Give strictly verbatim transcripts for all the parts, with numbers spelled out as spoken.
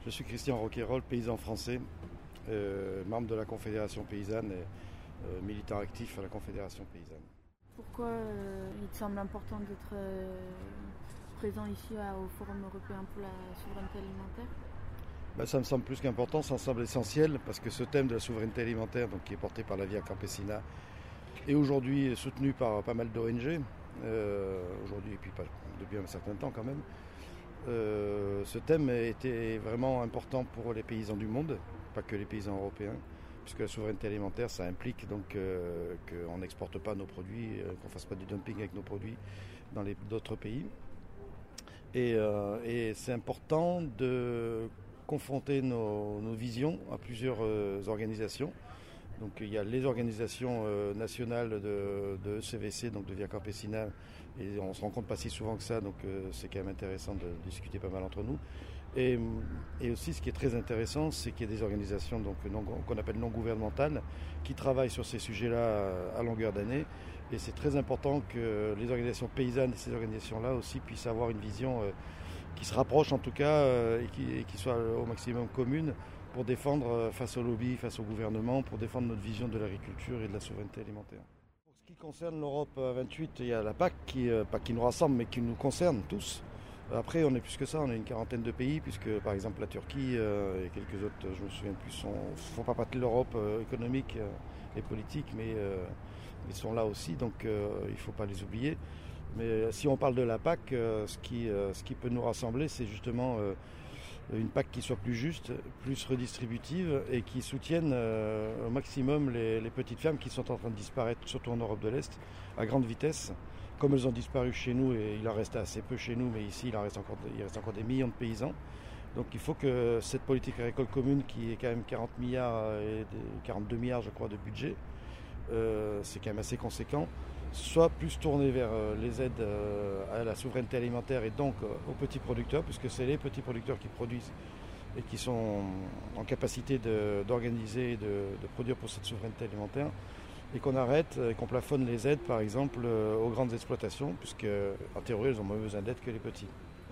Je suis Christian Roquayrol, paysan français, euh, membre de la Confédération paysanne et euh, militant actif à la Confédération paysanne. Pourquoi euh, il te semble important d'être euh, présent ici à, au Forum européen pour la souveraineté alimentaire? Ben, ça me semble plus qu'important, ça me semble essentiel parce que ce thème de la souveraineté alimentaire, donc, qui est porté par la Via Campesina, est aujourd'hui soutenu par pas mal d'O N G, euh, aujourd'hui et puis pas, depuis un certain temps quand même. Euh, ce thème était vraiment important pour les paysans du monde, pas que les paysans européens, puisque la souveraineté alimentaire, ça implique donc euh, qu'on n'exporte pas nos produits, euh, qu'on ne fasse pas du dumping avec nos produits dans les, d'autres pays. Et, euh, et c'est important de confronter nos, nos visions à plusieurs euh, organisations. Donc il y a les organisations euh, nationales de, de E C V C, donc de Via Campesina, et on ne se rend compte pas si souvent que ça, donc euh, c'est quand même intéressant de discuter pas mal entre nous. Et, et aussi ce qui est très intéressant, c'est qu'il y a des organisations donc, non, qu'on appelle non gouvernementales qui travaillent sur ces sujets-là à longueur d'année. Et c'est très important que les organisations paysannes et ces organisations-là aussi puissent avoir une vision euh, qui se rapproche en tout cas euh, et, qui, et qui soit au maximum commune, pour défendre face au lobby, face au gouvernement, pour défendre notre vision de l'agriculture et de la souveraineté alimentaire. Pour ce qui concerne l'Europe vingt-huit, il y a la P A C, qui, pas qui nous rassemble, mais qui nous concerne tous. Après, on est plus que ça, on est une quarantaine de pays, puisque par exemple la Turquie euh, et quelques autres, je me souviens plus, ne font pas partie de l'Europe euh, économique euh, et politique, mais euh, ils sont là aussi, donc euh, il ne faut pas les oublier. Mais si on parle de la P A C, euh, ce, qui, euh, ce qui peut nous rassembler, c'est justement euh, une P A C qui soit plus juste, plus redistributive et qui soutienne euh, au maximum les, les petites fermes qui sont en train de disparaître, surtout en Europe de l'Est, à grande vitesse. Comme elles ont disparu chez nous, et il en reste assez peu chez nous, mais ici il en reste encore, il reste encore des millions de paysans. Donc il faut que cette politique agricole commune, qui est quand même quarante milliards et quarante-deux milliards je crois de budget, euh, c'est quand même assez conséquent, soit plus tournée vers les aides à la souveraineté alimentaire et donc aux petits producteurs, puisque c'est les petits producteurs qui produisent et qui sont en capacité de, d'organiser et de, de produire pour cette souveraineté alimentaire, et qu'on arrête et qu'on plafonne les aides par exemple aux grandes exploitations, puisque en théorie elles ont moins besoin d'aides que les petits.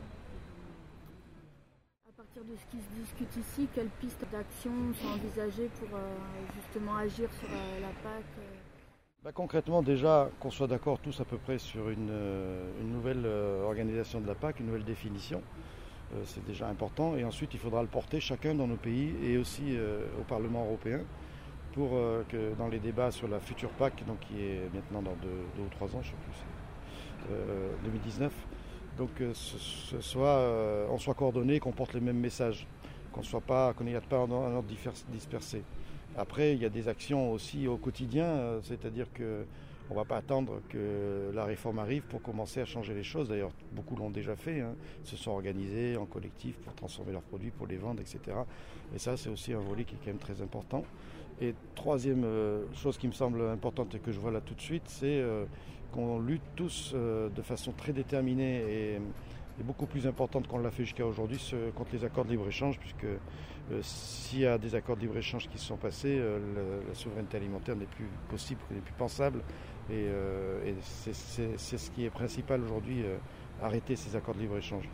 À partir de ce qui se discute ici, quelles pistes d'action sont envisagées pour euh, justement agir sur euh, la P A C euh... Bah, concrètement, déjà, qu'on soit d'accord tous à peu près sur une, une nouvelle organisation de la P A C, une nouvelle définition, euh, c'est déjà important. Et ensuite, il faudra le porter chacun dans nos pays et aussi euh, au Parlement européen pour euh, que dans les débats sur la future P A C, donc, qui est maintenant dans deux, deux ou trois ans, je ne sais plus, euh, deux mille dix-neuf, donc euh, ce, ce soit, euh, on soit coordonnés, qu'on porte les mêmes messages, qu'on soit pas, qu'on n'y ait pas un ordre dispersé. Après, il y a des actions aussi au quotidien, c'est-à-dire qu'on ne va pas attendre que la réforme arrive pour commencer à changer les choses. D'ailleurs, beaucoup l'ont déjà fait, hein, se sont organisés en collectif pour transformer leurs produits, pour les vendre, et cetera. Et ça, c'est aussi un volet qui est quand même très important. Et troisième euh, chose qui me semble importante et que je vois là tout de suite, c'est euh, qu'on lutte tous euh, de façon très déterminée et, et beaucoup plus importante qu'on l'a fait jusqu'à aujourd'hui contre les accords de libre-échange, puisque euh, s'il y a des accords de libre-échange qui se sont passés, euh, la, la souveraineté alimentaire n'est plus possible, n'est plus pensable, et, euh, et c'est, c'est, c'est ce qui est principal aujourd'hui, euh, arrêter ces accords de libre-échange.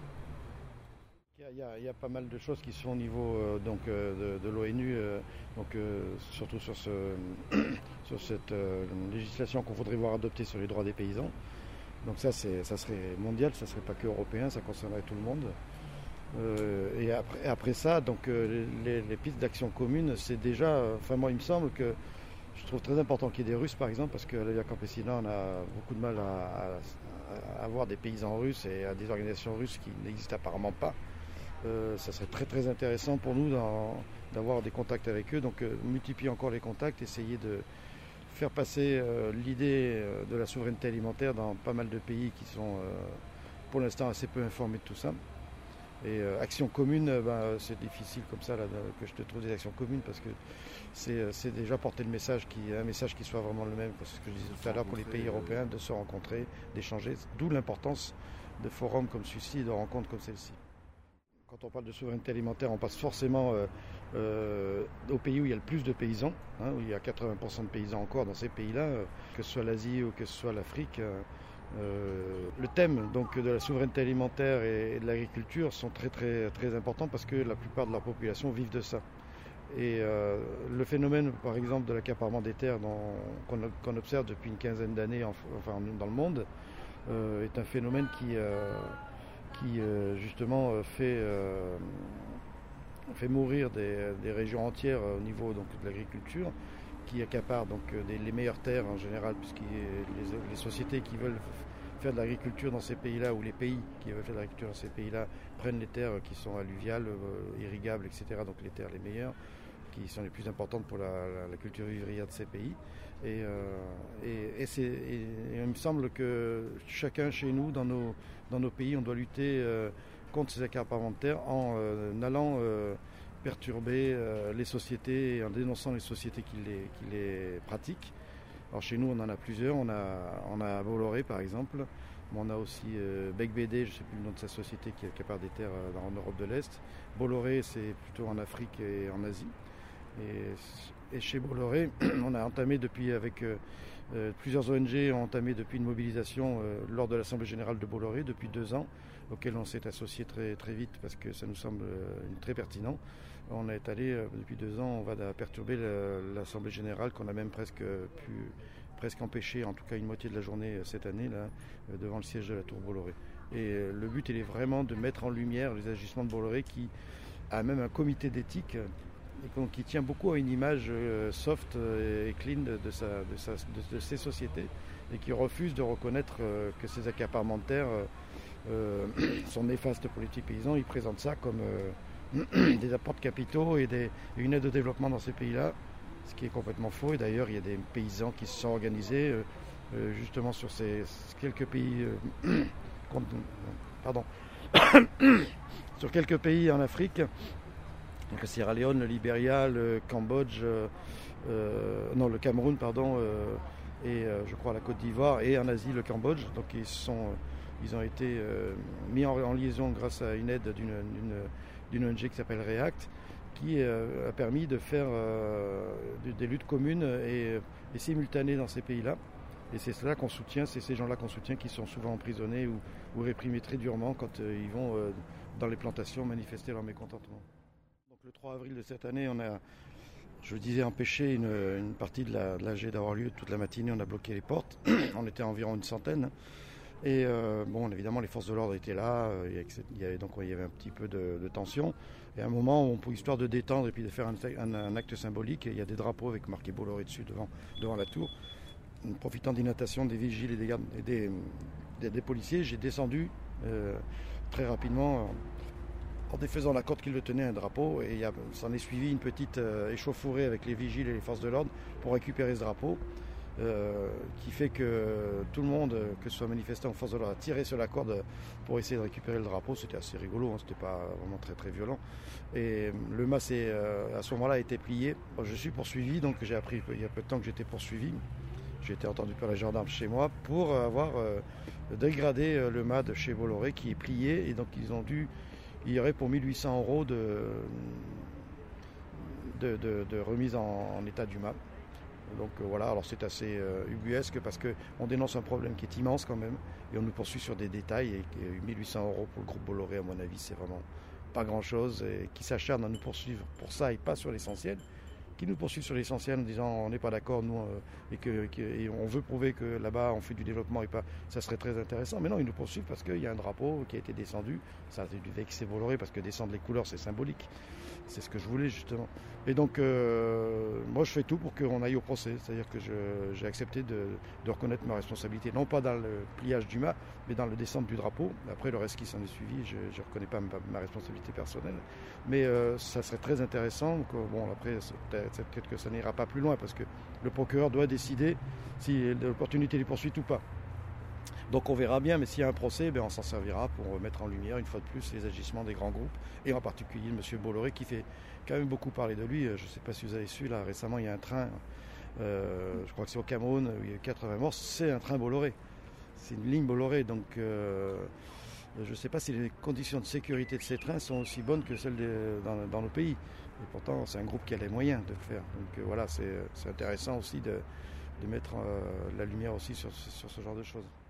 Il y, a, il y a pas mal de choses qui se font au niveau euh, donc, euh, de, de l'ONU, euh, donc, euh, surtout sur, ce, sur cette euh, législation qu'on voudrait voir adoptée sur les droits des paysans. Donc ça, c'est, ça serait mondial, ça ne serait pas que européen, ça concernerait tout le monde. Euh, et après, après ça, donc, euh, les, les pistes d'action commune, c'est déjà, enfin moi il me semble que je trouve très important qu'il y ait des Russes par exemple, parce qu'à la Via Campesina on a beaucoup de mal à, à, à avoir des paysans russes et à des organisations russes qui n'existent apparemment pas. Euh, ça serait très très intéressant pour nous dans, d'avoir des contacts avec eux, donc euh, multiplier encore les contacts, essayer de faire passer euh, l'idée euh, de la souveraineté alimentaire dans pas mal de pays qui sont euh, pour l'instant assez peu informés de tout ça. Et euh, action commune, euh, ben, c'est difficile comme ça là, que je te trouve des actions communes, parce que c'est, c'est déjà porter le message, qui, un message qui soit vraiment le même, parce que ce que je disais tout à l'heure pour les pays européens, de se rencontrer, d'échanger, d'où l'importance de forums comme celui-ci, de rencontres comme celle-ci. Quand on parle de souveraineté alimentaire, on passe forcément euh, euh, aux pays où il y a le plus de paysans, hein, où il y a quatre-vingts pour cent de paysans encore dans ces pays-là, euh, que ce soit l'Asie ou que ce soit l'Afrique. Euh, Euh, le thème donc, de la souveraineté alimentaire et, et de l'agriculture sont très, très, très importants parce que la plupart de la population vivent de ça. Et euh, le phénomène, par exemple, de l'accaparement des terres qu'on qu'on observe depuis une quinzaine d'années enfin, dans le monde, euh, est un phénomène qui, euh, qui euh, justement fait, euh, fait mourir des, des régions entières au niveau donc, de l'agriculture, qui accaparent donc, des, les meilleures terres en général, puisque les, les sociétés qui veulent faire de l'agriculture dans ces pays-là, ou les pays qui veulent faire de l'agriculture dans ces pays-là, prennent les terres qui sont alluviales, euh, irrigables, et cetera, donc les terres les meilleures, qui sont les plus importantes pour la, la, la culture vivrière de ces pays. Et, euh, et, et, c'est, et, et il me semble que chacun chez nous, dans nos, dans nos pays, on doit lutter euh, contre ces accaparements de terres en euh, allant euh, perturber euh, les sociétés et en dénonçant les sociétés qui les, qui les pratiquent. Alors chez nous, on en a plusieurs. On a, on a Bolloré, par exemple. Mais on a aussi euh, Bek-Bédé, je ne sais plus le nom de sa société, qui accapare des terres euh, en Europe de l'Est. Bolloré, c'est plutôt en Afrique et en Asie. Et, et chez Bolloré, on a entamé depuis, avec euh, euh, plusieurs O N G, ont entamé depuis une mobilisation euh, lors de l'Assemblée Générale de Bolloré depuis deux ans, auquel on s'est associé très, très vite parce que ça nous semble euh, très pertinent. On est allé, euh, depuis deux ans, on va perturber l'Assemblée Générale qu'on a même presque pu presque empêcher, en tout cas une moitié de la journée cette année, là, euh, devant le siège de la Tour Bolloré. Et euh, le but, il est vraiment de mettre en lumière les agissements de Bolloré qui a même un comité d'éthique et qui tient beaucoup à une image euh, soft et clean de, de, sa, de, sa, de, de ces sociétés et qui refuse de reconnaître euh, que ces accaparements de terres euh, sont néfastes pour les petits paysans. Ils présentent ça comme euh, des apports de capitaux et, des, et une aide au développement dans ces pays-là, ce qui est complètement faux. Et d'ailleurs, il y a des paysans qui se sont organisés euh, euh, justement sur ces quelques pays, euh, pardon, sur quelques pays en Afrique. Donc, le Sierra Leone, le Libéria, le Cambodge, euh, euh, non le Cameroun, pardon, euh, et euh, je crois la Côte d'Ivoire, et en Asie le Cambodge. Donc ils sont, ils ont été euh, mis en, en liaison grâce à une aide d'une, d'une, d'une O N G qui s'appelle REACT, qui euh, a permis de faire euh, des luttes communes et, et simultanées dans ces pays-là. Et c'est cela qu'on soutient, c'est ces gens-là qu'on soutient qui sont souvent emprisonnés ou, ou réprimés très durement quand euh, ils vont euh, dans les plantations manifester leur mécontentement. Le trois avril de cette année, on a, je le disais, empêché une, une partie de la, de l'A G d'avoir lieu toute la matinée. On a bloqué les portes. On était environ une centaine. Et euh, bon, évidemment, les forces de l'ordre étaient là. Il y avait, donc il y avait un petit peu de, de tension. Et à un moment, on, pour histoire de détendre et puis de faire un, un, un acte symbolique, il y a des drapeaux avec marqué Bolloré dessus devant, devant la tour. Profitant d'inattention des vigiles et des, gardes, et des, des, des policiers, j'ai descendu euh, très rapidement. En défaisant la corde qui le tenait, un drapeau, et il s'en est suivi une petite euh, échauffourée avec les vigiles et les forces de l'ordre pour récupérer ce drapeau, euh, qui fait que tout le monde, que ce soit manifestant ou force de l'ordre, a tiré sur la corde pour essayer de récupérer le drapeau. C'était assez rigolo, hein, c'était pas vraiment très très violent. Et le mât euh, à ce moment-là a été plié. Bon, je suis poursuivi, donc j'ai appris il y a peu de temps que j'étais poursuivi. J'ai été entendu par les gendarmes chez moi pour avoir euh, dégradé le mât de chez Bolloré qui est plié, et donc ils ont dû il y aurait pour mille huit cents euros de, de, de, de remise en, en état du mât. Donc euh, voilà, alors c'est assez euh, ubuesque parce qu'on dénonce un problème qui est immense quand même et on nous poursuit sur des détails, et, et mille huit cents euros pour le groupe Bolloré, à mon avis, c'est vraiment pas grand chose, et qui s'acharne à nous poursuivre pour ça et pas sur l'essentiel, qui nous poursuivent sur l'essentiel en disant on n'est pas d'accord, nous, euh, et que, que et on veut prouver que là-bas on fait du développement et pas, ça serait très intéressant. Mais non, ils nous poursuivent parce qu'il y a un drapeau qui a été descendu. Ça a dû vexer Bolloré parce que descendre les couleurs, c'est symbolique. C'est ce que je voulais justement. Et donc, euh, moi je fais tout pour qu'on aille au procès. C'est-à-dire que je, j'ai accepté de, de reconnaître ma responsabilité, non pas dans le pliage du mât, mais dans le descente du drapeau. Après, le reste qui s'en est suivi, je ne reconnais pas ma, ma responsabilité personnelle. Mais euh, ça serait très intéressant. Donc, bon, après, peut-être que ça n'ira pas plus loin parce que le procureur doit décider si l'opportunité les poursuite ou pas. Donc on verra bien, mais s'il y a un procès, ben on s'en servira pour mettre en lumière une fois de plus les agissements des grands groupes, et en particulier M. Bolloré qui fait quand même beaucoup parler de lui. Je ne sais pas si vous avez su, là récemment il y a un train, euh, je crois que c'est au Cameroun, où il y a eu quatre-vingts morts, c'est un train Bolloré, c'est une ligne Bolloré, donc euh, je ne sais pas si les conditions de sécurité de ces trains sont aussi bonnes que celles de, dans, dans nos pays, et pourtant c'est un groupe qui a les moyens de le faire, donc euh, voilà, c'est, c'est intéressant aussi de, de mettre euh, la lumière aussi sur, sur ce genre de choses.